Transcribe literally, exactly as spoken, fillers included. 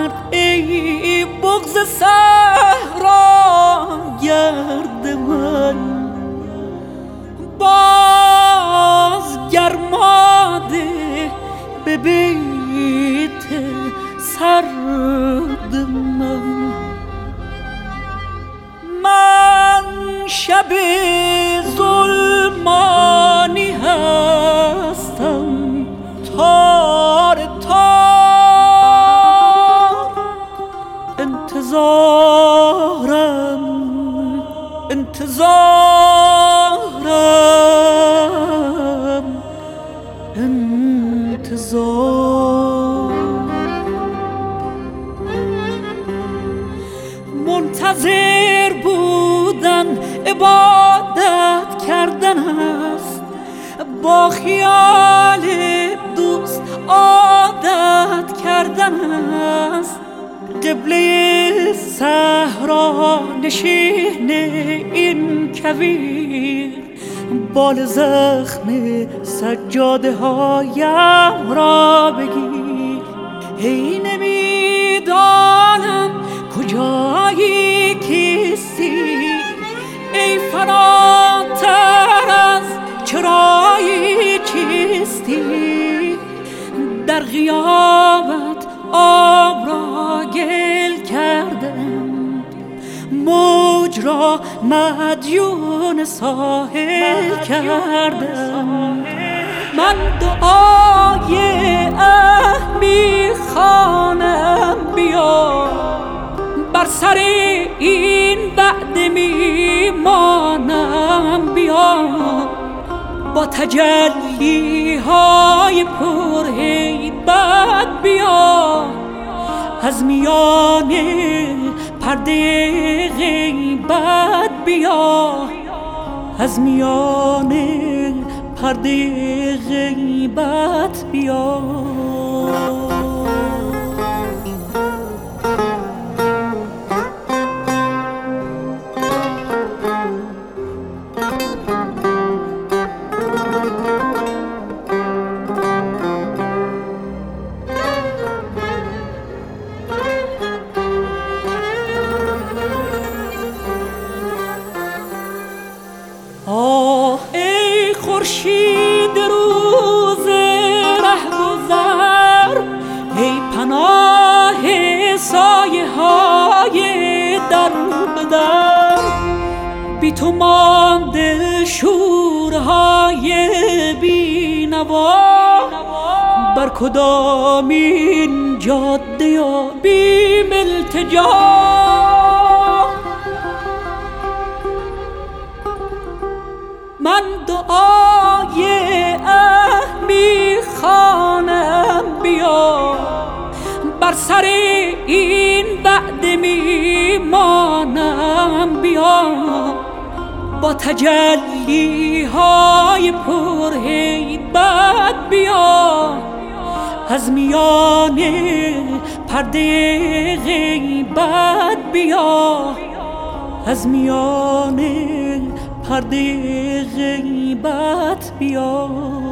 کرد ای بغض صحرا گرد من، باز گرماده به بیت سرد من. من شب ظلمانی هستم تار تار، انتظارم انتظارم انتظار، منتظر بودن عبادت کردن است، با خیال دوست عادت کردن است. قبله صحرا نشین این کویر، بال زخم سجاده هایم را بگیر. هی نمیدانم کجایی کیستی، ای فراتر از چرایی چیستی. در غیابت آب را گل کردم، موج را مدیون ساحل کردم. من دعای اه میخوانم بیا، بر سر این وعده میمانم بیا. با تجلی های پر هیبت بیا، از میان پرده غیبت بیا، از میان پرده غیبت بیا. آه ای خورشید روز رهگذر، ای پناه سایه های در بدر. بی تو مانده شورهای بی نوا، بر کدامین جاده یا بیم التجا. من دعای اه میخوانم بیا، بر سر این وعده میمانم بیا. با تجلی های پر هیبت بیا، از میان پرده غیبت بیا، از میان پرده غیبت بیا.